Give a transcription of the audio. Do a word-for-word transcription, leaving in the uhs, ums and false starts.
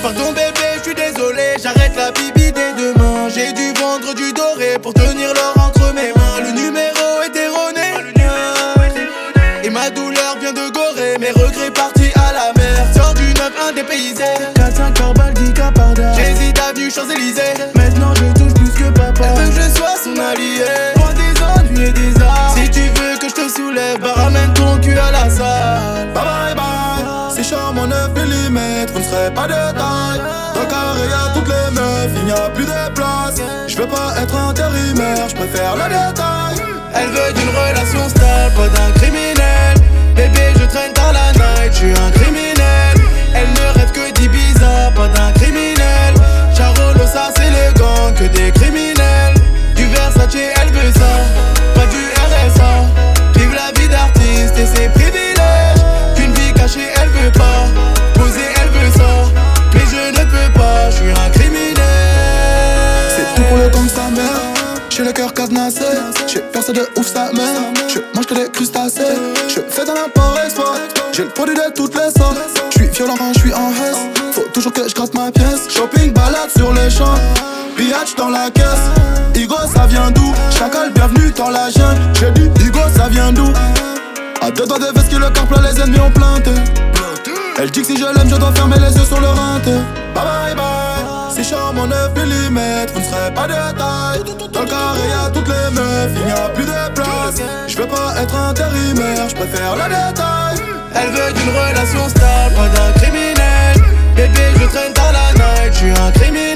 Pardon bébé, je suis désolé, j'arrête la bibi dès demain. J'ai dû vendre du doré pour tenir l'or entre mes mains. Le numéro est erroné et ma douleur vient de Gorée. Mes regrets partis à la mer. Sors du neuf un dépaysé, quatre cinq carbal, dix caparda. j'hésite avenue Champs-Élysées. Maintenant je touche plus que papa. Elle veut que je sois son allié, loin des ennuis et des arts. Si tu veux que je te soulève, bah ramène ton cul à la salle. Bye bye bye. C'est charme en neuf millimètres, vous ne serez pas de taille. Dans le carré y'a toutes les meufs, il n'y a plus de place. Je veux pas être intérimaire, je préfère le détail. Elle veut d'une relation stable, pas d'un criminel. Bébé je traîne dans la night, je suis un criminel. Elle ne rêve que d'Ibiza, pas d'un criminel. Charolo ça c'est les gangs, que des criminels. Du Versace elle veut ça, pas du R S A. Vive la vie d'artiste et ses privilèges. Qu'une vie cachée elle veut pas, poser elle veut ça. Mais je ne peux pas, je suis un criminel. C'est tout pour le gang sa mère. J'ai le cœur cadenassé, j'ai percé de ouf sa mère. Je mange que des crustacés, je fais dans l'import-export. J'ai le produit de toutes les sortes. Je suis violent quand je suis en hesse. Faut toujours que je gratte ma pièce. Shopping, balade sur les champs. Biatch dans la caisse. Igo ça vient d'où? Chacal bienvenue dans la jungle. J'ai dit Igo ça vient d'où? À deux doigts de veste que le corps plein, les ennemis ont planté. Elle dit que si je l'aime je dois fermer les yeux sur le rinté. Bye bye bye. C'est charme en neuf millimètres, vous ne serez pas de taille. Dans le carré y'a toutes les meufs, il n'y a plus de place. Je veux pas être intérimaire, je préfère le détail. Elle veut d'une relation stable, pas d'un criminel. Bébé je traîne dans la night, je suis un criminel.